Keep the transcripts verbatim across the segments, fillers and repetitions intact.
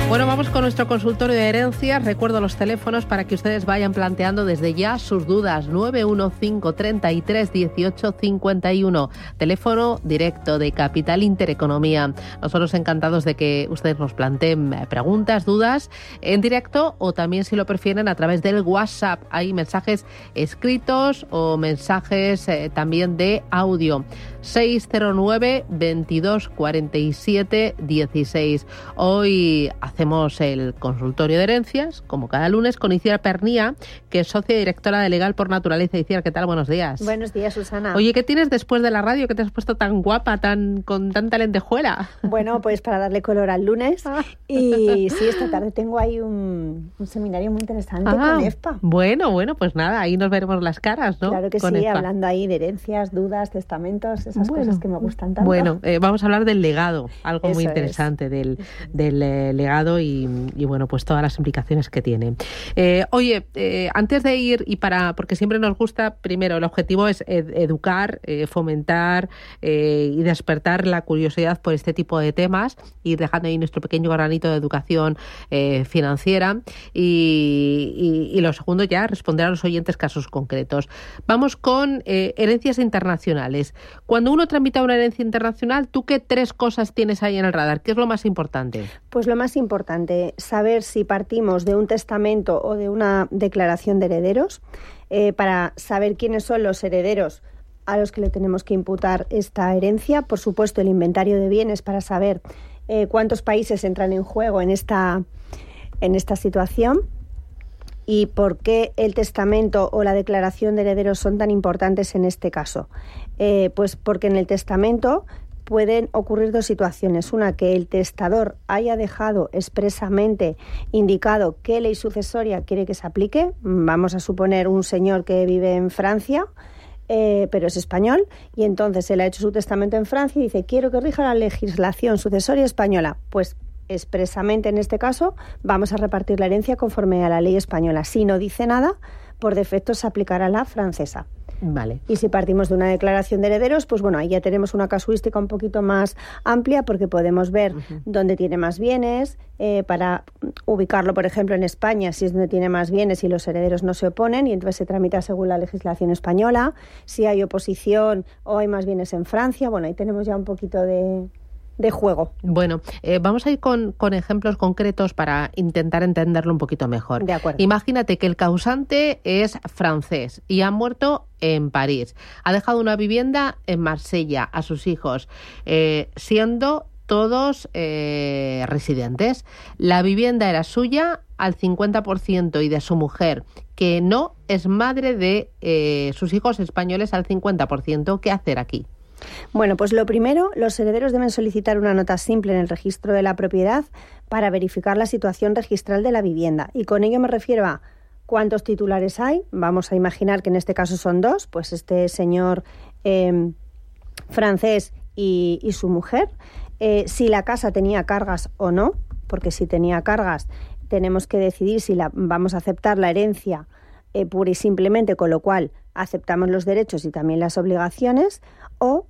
Bueno, vamos con nuestro consultorio de herencias. Recuerdo los teléfonos para que ustedes vayan planteando desde ya sus dudas. nueve uno cinco, treinta y tres, dieciocho, cincuenta y uno. Teléfono directo de Capital Intereconomía. Nosotros encantados de que ustedes nos planteen preguntas, dudas en directo o también, si lo prefieren, a través del WhatsApp. Hay mensajes escritos o mensajes eh, también de audio. seis cero nueve, veintidós, cuarenta y siete, dieciséis. Hoy hacemos el consultorio de herencias, como cada lunes, con Iciar Pernía, que es socia directora de Legal por Naturaleza. Iciar, ¿qué tal? Buenos días. Buenos días, Susana. Oye, ¿qué tienes después de la radio? ¿Qué te has puesto tan guapa, tan con tanta lentejuela? Bueno, pues para darle color al lunes. Y sí, esta tarde tengo ahí un, un seminario muy interesante ah, con EFPA. Bueno, bueno, pues nada, ahí nos veremos las caras, ¿no? Claro que con sí, EFPA. Hablando ahí de herencias, dudas, testamentos, esas bueno, cosas que me gustan tanto. Bueno, eh, vamos a hablar del legado, algo Eso muy interesante es. del, del eh, legado y, y bueno, pues todas las implicaciones que tiene. Eh, oye, eh, antes de ir, y para, porque siempre nos gusta, primero, el objetivo es ed- educar, eh, fomentar eh, y despertar la curiosidad por este tipo de temas, ir dejando ahí nuestro pequeño granito de educación eh, financiera y, y, y lo segundo, ya responder a los oyentes casos concretos. Vamos con eh, herencias internacionales. Cuando uno tramita una herencia internacional, ¿tú qué tres cosas tienes ahí en el radar? ¿Qué es lo más importante? Pues lo más importante, saber si partimos de un testamento o de una declaración de herederos, eh, para saber quiénes son los herederos a los que le tenemos que imputar esta herencia. Por supuesto, el inventario de bienes para saber eh, cuántos países entran en juego en esta, en esta situación. ¿Y por qué el testamento o la declaración de herederos son tan importantes en este caso? Eh, pues porque en el testamento pueden ocurrir dos situaciones. Una, que el testador haya dejado expresamente indicado qué ley sucesoria quiere que se aplique. Vamos a suponer un señor que vive en Francia, eh, pero es español, y entonces él ha hecho su testamento en Francia y dice: quiero que rija la legislación sucesoria española. Pues expresamente en este caso vamos a repartir la herencia conforme a la ley española. Si no dice nada, por defecto se aplicará la francesa. Vale. Y si partimos de una declaración de herederos, pues bueno, ahí ya tenemos una casuística un poquito más amplia, porque podemos ver uh-huh. dónde tiene más bienes, eh, para ubicarlo, por ejemplo, en España, si es donde tiene más bienes y los herederos no se oponen, y entonces se tramita según la legislación española. Si hay oposición o hay más bienes en Francia, bueno, ahí tenemos ya un poquito de... de juego. Bueno, eh, vamos a ir con, con ejemplos concretos para intentar entenderlo un poquito mejor. De acuerdo. Imagínate que el causante es francés y ha muerto en París. Ha dejado una vivienda en Marsella a sus hijos, eh, siendo todos eh, residentes. La vivienda era suya al cincuenta por ciento y de su mujer, que no es madre de eh, sus hijos españoles, al cincuenta por ciento. ¿Qué hacer aquí? Bueno, pues lo primero, los herederos deben solicitar una nota simple en el registro de la propiedad para verificar la situación registral de la vivienda. Y con ello me refiero a cuántos titulares hay. Vamos a imaginar que en este caso son dos, pues este señor eh, francés y, y su mujer. Eh, si la casa tenía cargas o no, porque si tenía cargas tenemos que decidir si la, vamos a aceptar la herencia eh, pura y simplemente, con lo cual aceptamos los derechos y también las obligaciones, o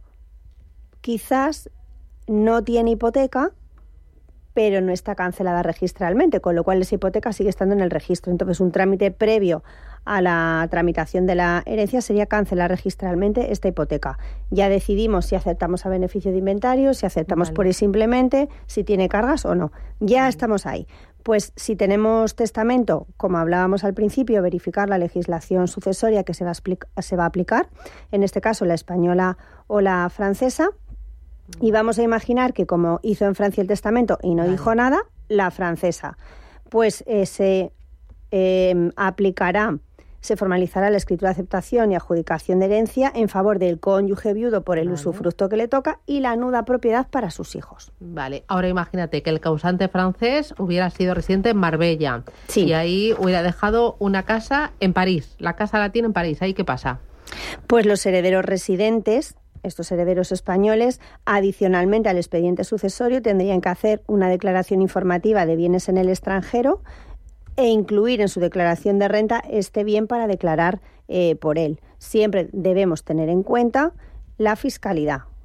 quizás no tiene hipoteca, pero no está cancelada registralmente, con lo cual esa hipoteca sigue estando en el registro. Entonces, un trámite previo a la tramitación de la herencia sería cancelar registralmente esta hipoteca. Ya decidimos si aceptamos a beneficio de inventario, si aceptamos vale. pura y simplemente, si tiene cargas o no. Ya vale. estamos ahí. Pues si tenemos testamento, como hablábamos al principio, verificar la legislación sucesoria que se va a, explica, se va a aplicar, en este caso la española o la francesa, y vamos a imaginar que como hizo en Francia el testamento y no vale. dijo nada, la francesa, pues eh, se eh, aplicará, se formalizará la escritura de aceptación y adjudicación de herencia en favor del cónyuge viudo por el vale. usufructo que le toca y la nuda propiedad para sus hijos. Vale, ahora imagínate que el causante francés hubiera sido residente en Marbella sí. y ahí hubiera dejado una casa en París. La casa la tiene en París. ¿Ahí qué pasa? Pues los herederos residentes, estos herederos españoles, adicionalmente al expediente sucesorio, tendrían que hacer una declaración informativa de bienes en el extranjero e incluir en su declaración de renta este bien para declarar eh, por él. Siempre debemos tener en cuenta la fiscalidad.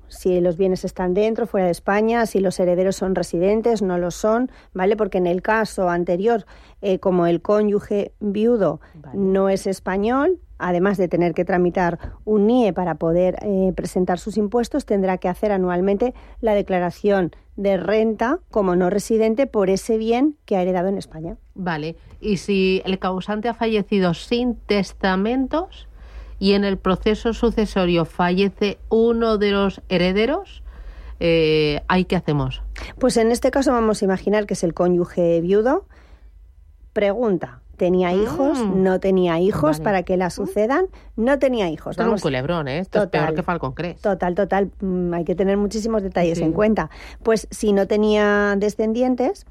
si los bienes están dentro, fuera de España, si los herederos son residentes, no lo son, ¿vale? Porque en el caso anterior, eh, como el cónyuge viudo vale. no es español, además de tener que tramitar un N I E para poder eh, presentar sus impuestos, tendrá que hacer anualmente la declaración de renta como no residente por ese bien que ha heredado en España. Vale, y si el causante ha fallecido sin testamentos y en el proceso sucesorio fallece uno de los herederos, eh, ¿ahí qué hacemos? Pues en este caso vamos a imaginar que es el cónyuge viudo. Pregunta, ¿tenía hijos? Mm. ¿No tenía hijos vale. para que la sucedan? No tenía hijos. Esto Vamos. es un culebrón, ¿eh? Esto total, es peor que Falcon Crest. Total, total. Mm, hay que tener muchísimos detalles sí. en cuenta. Pues si no tenía descendientes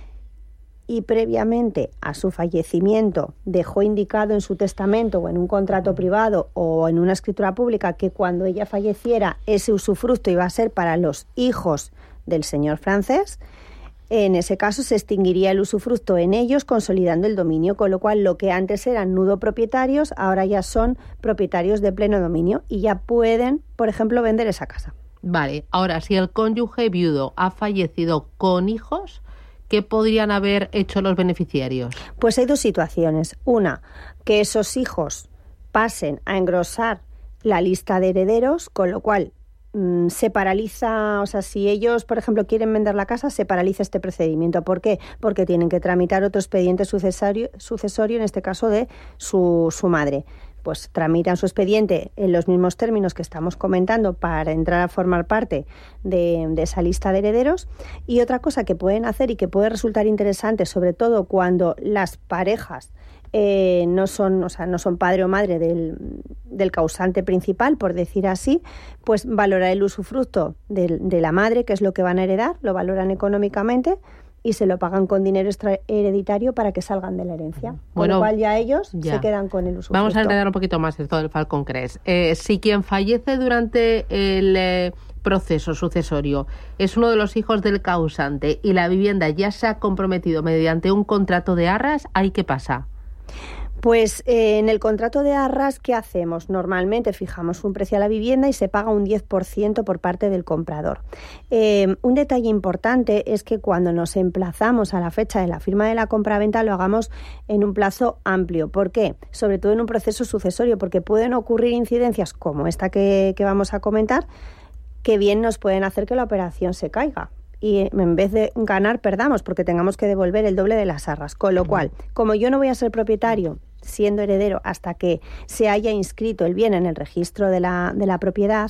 y previamente a su fallecimiento dejó indicado en su testamento o en un contrato privado o en una escritura pública que cuando ella falleciera ese usufructo iba a ser para los hijos del señor francés, en ese caso se extinguiría el usufructo en ellos, consolidando el dominio, con lo cual lo que antes eran nudo propietarios, ahora ya son propietarios de pleno dominio y ya pueden, por ejemplo, vender esa casa. Vale, ahora, si el cónyuge viudo ha fallecido con hijos, ¿qué podrían haber hecho los beneficiarios? Pues hay dos situaciones. Una, que esos hijos pasen a engrosar la lista de herederos, con lo cual se paraliza, o sea, si ellos, por ejemplo, quieren vender la casa, se paraliza este procedimiento. ¿Por qué? Porque tienen que tramitar otro expediente sucesorio, sucesorio en este caso de su, su madre. Pues tramitan su expediente en los mismos términos que estamos comentando para entrar a formar parte de, de esa lista de herederos. Y otra cosa que pueden hacer y que puede resultar interesante, sobre todo cuando las parejas Eh, no son, o sea, no son padre o madre del, del causante principal, por decir así, pues valorar el usufructo de, de la madre, que es lo que van a heredar, lo valoran económicamente y se lo pagan con dinero extra hereditario para que salgan de la herencia. Bueno, con lo cual ya ellos ya. se quedan con el usufructo. Vamos a enredar un poquito más esto del Falcon Crest. Eh, si quien fallece durante el eh, proceso sucesorio es uno de los hijos del causante y la vivienda ya se ha comprometido mediante un contrato de arras, ¿ahí qué pasa? Pues eh, en el contrato de arras, ¿qué hacemos? Normalmente fijamos un precio a la vivienda y se paga un diez por ciento por parte del comprador. Eh, un detalle importante es que cuando nos emplazamos a la fecha de la firma de la compraventa lo hagamos en un plazo amplio. ¿Por qué? Sobre todo en un proceso sucesorio, porque pueden ocurrir incidencias como esta que, que vamos a comentar, que bien nos pueden hacer que la operación se caiga. Y en vez de ganar, perdamos, porque tengamos que devolver el doble de las arras. Con lo cual, como yo no voy a ser propietario siendo heredero hasta que se haya inscrito el bien en el registro de la, de la propiedad,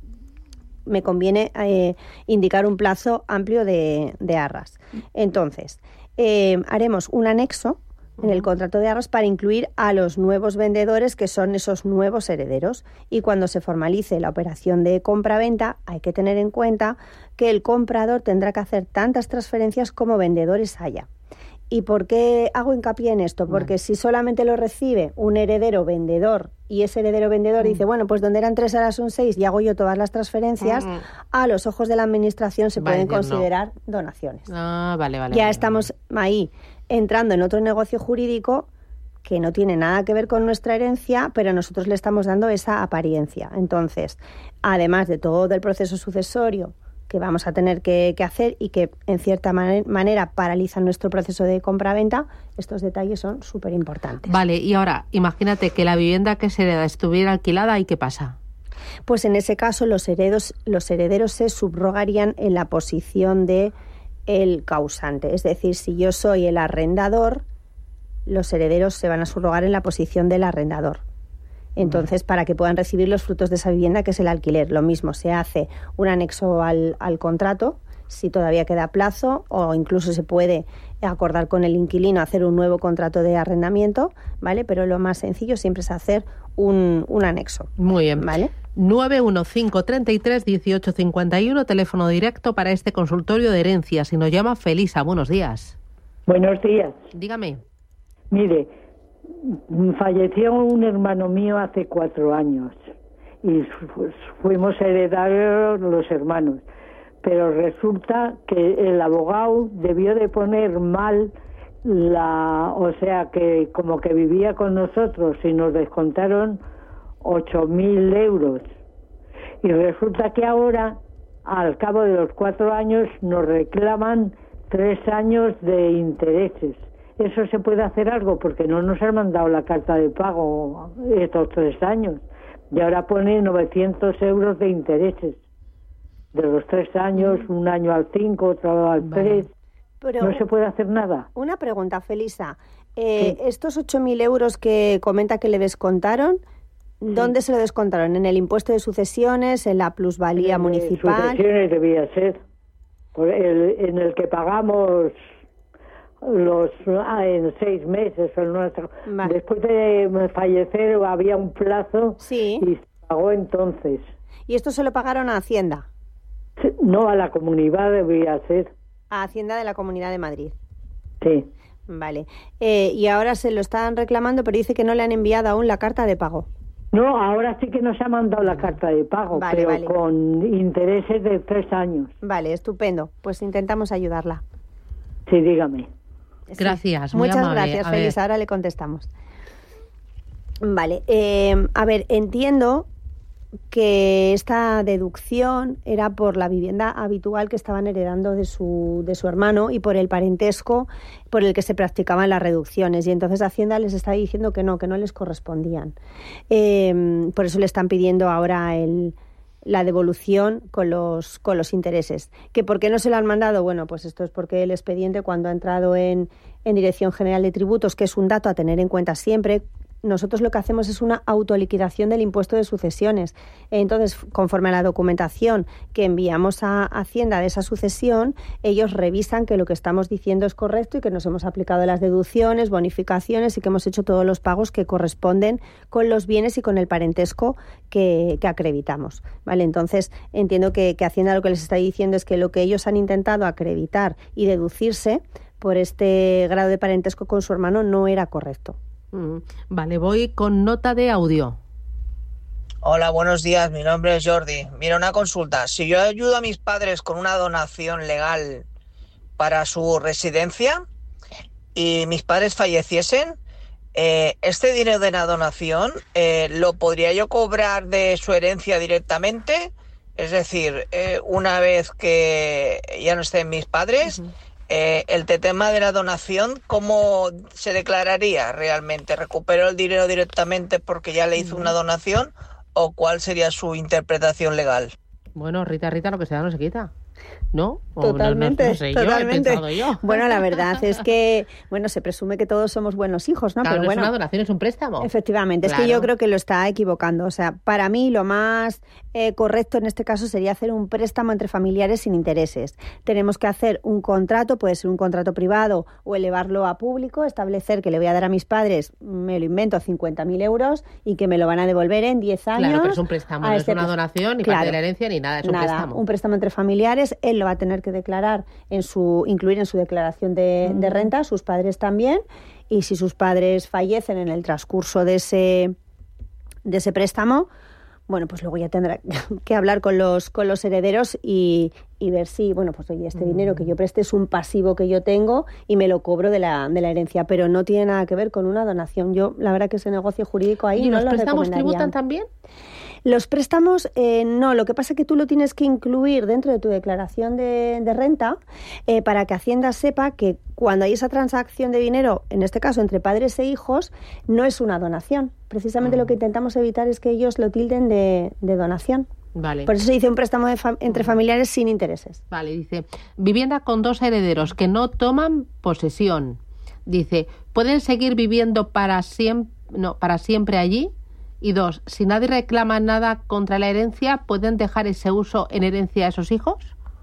me conviene eh, indicar un plazo amplio de, de arras. Entonces, eh, haremos un anexo en el contrato de arras para incluir a los nuevos vendedores, que son esos nuevos herederos. Y cuando se formalice la operación de compra-venta, hay que tener en cuenta que el comprador tendrá que hacer tantas transferencias como vendedores haya. ¿Y por qué hago hincapié en esto? Porque bueno. si solamente lo recibe un heredero vendedor y ese heredero vendedor mm. dice, bueno, pues donde eran tres ahora son seis y hago yo todas las transferencias, mm. a los ojos de la administración se vale, pueden considerar no. donaciones. Ah, vale, vale. Ya vale, estamos vale. ahí entrando en otro negocio jurídico que no tiene nada que ver con nuestra herencia, pero nosotros le estamos dando esa apariencia. Entonces, además de todo el proceso sucesorio que vamos a tener que, que hacer y que en cierta man- manera paralizan nuestro proceso de compra-venta, estos detalles son súper importantes. Vale, y ahora, imagínate que la vivienda que se hereda estuviera alquilada, ¿y qué pasa? Pues en ese caso los herederos, los herederos se subrogarían en la posición de el causante. Es decir, si yo soy el arrendador, los herederos se van a subrogar en la posición del arrendador. Entonces, para que puedan recibir los frutos de esa vivienda, que es el alquiler. Lo mismo, se hace un anexo al, al contrato, si todavía queda plazo, o incluso se puede acordar con el inquilino hacer un nuevo contrato de arrendamiento, ¿vale? Pero lo más sencillo siempre es hacer un, un anexo. Muy bien. ¿Vale? nueve uno cinco, treinta y tres, dieciocho cincuenta y uno, teléfono directo para este consultorio de herencias. Y nos llama Felisa. Buenos días. Buenos días. Dígame. Mire, falleció un hermano mío hace cuatro años y fu- fuimos heredarios los hermanos, pero resulta que el abogado debió de poner mal la, o sea que como que vivía con nosotros y nos descontaron ocho mil euros y resulta que ahora al cabo de los cuatro años nos reclaman tres años de intereses. ¿Eso se puede hacer algo? Porque no nos han mandado la carta de pago estos tres años. Y ahora pone novecientos euros de intereses. De los tres años, un año al cinco, otro al tres. Pero no se puede hacer nada. Una pregunta, Felisa. Eh, ¿Estos ocho mil euros que comenta que le descontaron, dónde sí. se lo descontaron? ¿En el impuesto de sucesiones, en la plusvalía en municipal? Sucesiones debía ser. Por el, en el que pagamos los ah, en seis meses. El nuestro. Vale. Después de fallecer había un plazo sí. y se pagó entonces. ¿Y esto se lo pagaron a Hacienda? No, a la comunidad debía ser. A Hacienda de la Comunidad de Madrid. Sí. Vale. Eh, y ahora se lo están reclamando, pero dice que no le han enviado aún la carta de pago. No, ahora sí que nos ha mandado la carta de pago, vale, pero vale. con intereses de tres años. Vale, estupendo. Pues intentamos ayudarla. Sí, dígame. Gracias, sí. muy Muchas amable. gracias, Feliz. Ahora le contestamos. Vale. Eh, a ver, entiendo que esta deducción era por la vivienda habitual que estaban heredando de su, de su hermano y por el parentesco por el que se practicaban las reducciones. Y entonces Hacienda les está diciendo que no, que no les correspondían. Eh, por eso le están pidiendo ahora el, la devolución con los, con los intereses. ¿Que por qué no se lo han mandado? Bueno, pues esto es porque el expediente, cuando ha entrado en, en Dirección General de Tributos, que es un dato a tener en cuenta siempre, nosotros lo que hacemos es una autoliquidación del impuesto de sucesiones. Entonces, conforme a la documentación que enviamos a Hacienda de esa sucesión, ellos revisan que lo que estamos diciendo es correcto y que nos hemos aplicado las deducciones, bonificaciones y que hemos hecho todos los pagos que corresponden con los bienes y con el parentesco que, que acreditamos. ¿Vale? Entonces, entiendo que, que Hacienda lo que les está diciendo es que lo que ellos han intentado acreditar y deducirse por este grado de parentesco con su hermano no era correcto. Vale, voy con nota de audio. Hola, buenos días, mi nombre es Jordi. Mira, una consulta. Si yo ayudo a mis padres con una donación legal para su residencia y mis padres falleciesen, eh, ¿este dinero de la donación eh, lo podría yo cobrar de su herencia directamente? Es decir, eh, una vez que ya no estén mis padres... Uh-huh. Eh, el tema de la donación, ¿cómo se declararía realmente? ¿Recupero el dinero directamente porque ya le hizo una donación o cuál sería su interpretación legal? Bueno, Rita, Rita, lo que se da no se quita, ¿no? Totalmente, no, no, no sé, totalmente. Yo, he pensado yo. Bueno, la verdad es que, bueno, se presume que todos somos buenos hijos, ¿no? Claro, Pero no bueno, es una donación, es un préstamo. Efectivamente, claro. Es que yo creo que lo está equivocando. O sea, para mí lo más eh, correcto en este caso sería hacer un préstamo entre familiares sin intereses. Tenemos que hacer un contrato, puede ser un contrato privado o elevarlo a público, establecer que le voy a dar a mis padres, me lo invento, cincuenta mil euros y que me lo van a devolver en diez años. Claro, pero es un préstamo, no este es una donación, ni claro, parte de la herencia, ni nada, es un nada, préstamo. Un préstamo entre familiares, él lo va a tener que declarar en su, incluir en su declaración de, de renta, sus padres también, y si sus padres fallecen en el transcurso de ese, de ese préstamo, bueno, pues luego ya tendrá que hablar con los, con los herederos y, y ver si, bueno, pues oye, este mm. dinero que yo preste es un pasivo que yo tengo y me lo cobro de la, de la herencia, pero no tiene nada que ver con una donación. Yo, la verdad que ese negocio jurídico ahí ¿Y no los lo préstamos recomendaría. tributan también? Los préstamos, eh, no, lo que pasa es que tú lo tienes que incluir dentro de tu declaración de, de renta eh, para que Hacienda sepa que cuando hay esa transacción de dinero, en este caso entre padres e hijos, no es una donación. Precisamente mm. lo que intentamos evitar es que ellos lo tilden de, de donación. Vale. Por eso se dice un préstamo de fam- entre familiares sin intereses. Vale, dice, vivienda con dos herederos que no toman posesión. Dice, ¿pueden seguir viviendo para siempre, no, para siempre allí? Y dos, si nadie reclama nada contra la herencia, ¿pueden dejar ese uso en herencia a esos hijos?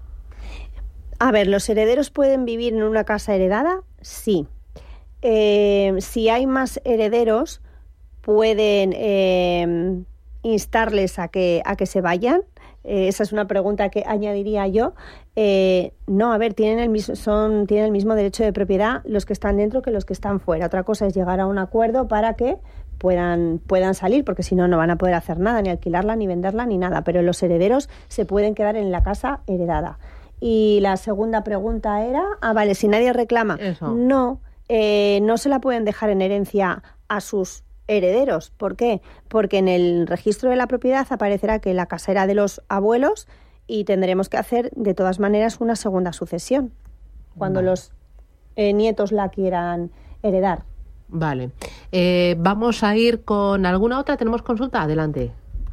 A ver, ¿los herederos pueden vivir en una casa heredada? Sí. Eh, si hay más herederos, pueden eh, instarles a que, a que se vayan. Eh, esa es una pregunta que añadiría yo. Eh, no, a ver, tienen el mismo, son, tienen el mismo derecho de propiedad los que están dentro que los que están fuera. Otra cosa es llegar a un acuerdo para que puedan, puedan salir, porque si no, no van a poder hacer nada, ni alquilarla, ni venderla, ni nada. Pero los herederos se pueden quedar en la casa heredada. Y la segunda pregunta era, ah, vale, si nadie reclama. Eso. No, eh, no se la pueden dejar en herencia a sus herederos. ¿Por qué? Porque en el registro de la propiedad aparecerá que la casa era de los abuelos y tendremos que hacer de todas maneras una segunda sucesión cuando vale. los eh, nietos la quieran heredar. Vale. Eh, vamos a ir con alguna otra. ¿Tenemos consulta? Adelante.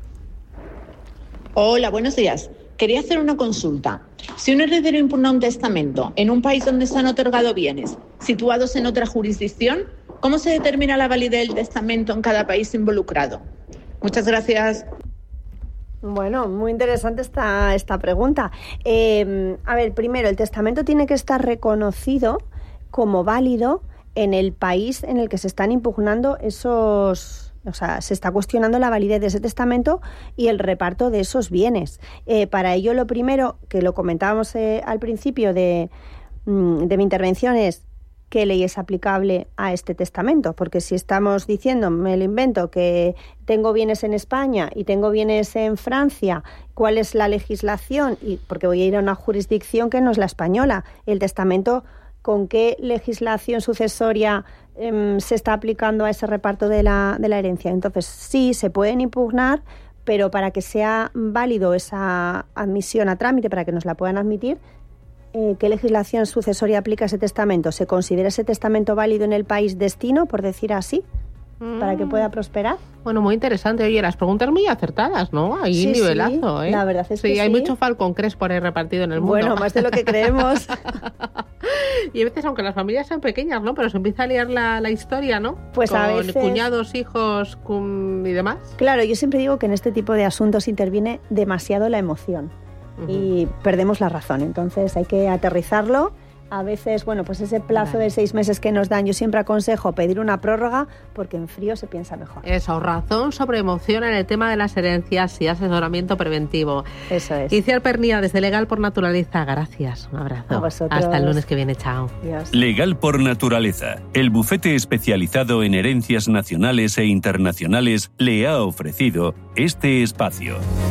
Hola, buenos días. Quería hacer una consulta. Si un heredero impugna un testamento en un país donde se han otorgado bienes situados en otra jurisdicción, ¿cómo se determina la validez del testamento en cada país involucrado? Muchas gracias. Bueno, muy interesante esta, esta pregunta. Eh, a ver, primero, el testamento tiene que estar reconocido como válido en el país en el que se están impugnando esos... O sea, se está cuestionando la validez de ese testamento y el reparto de esos bienes. Eh, para ello, lo primero, que lo comentábamos eh, al principio de, de mi intervención, es qué ley es aplicable a este testamento. Porque si estamos diciendo, me lo invento, que tengo bienes en España y tengo bienes en Francia, ¿cuál es la legislación? Y porque voy a ir a una jurisdicción que no es la española. El testamento, ¿con qué legislación sucesoria eh, se está aplicando a ese reparto de la, de la herencia? Entonces, sí, se pueden impugnar, pero para que sea válido esa admisión a trámite, para que nos la puedan admitir, eh, ¿qué legislación sucesoria aplica ese testamento? ¿Se considera ese testamento válido en el país destino, por decir así, mm. para que pueda prosperar? Bueno, muy interesante. Oye, las preguntas muy acertadas, ¿no? Ahí sí, nivelazo, sí, ¿eh? La verdad es sí, que sí. Hay mucho Falcon Crest por ahí repartido en el mundo. Bueno, más de lo que creemos. Y a veces, aunque las familias sean pequeñas, ¿no? Pero se empieza a liar la, la historia, ¿no? Pues con a veces... cuñados, hijos cum... y demás. Claro, yo siempre digo que en este tipo de asuntos interviene demasiado la emoción uh-huh. y perdemos la razón. Entonces hay que aterrizarlo. A veces, bueno, pues ese plazo vale. de seis meses que nos dan, yo siempre aconsejo pedir una prórroga porque en frío se piensa mejor. Eso, razón sobre emoción en el tema de las herencias y asesoramiento preventivo. Eso es. Iciar Pernía, desde Legal por Naturaleza. Gracias, un abrazo. A vosotros. Hasta el lunes que viene, chao. Adiós. Legal por Naturaleza, el bufete especializado en herencias nacionales e internacionales, le ha ofrecido este espacio.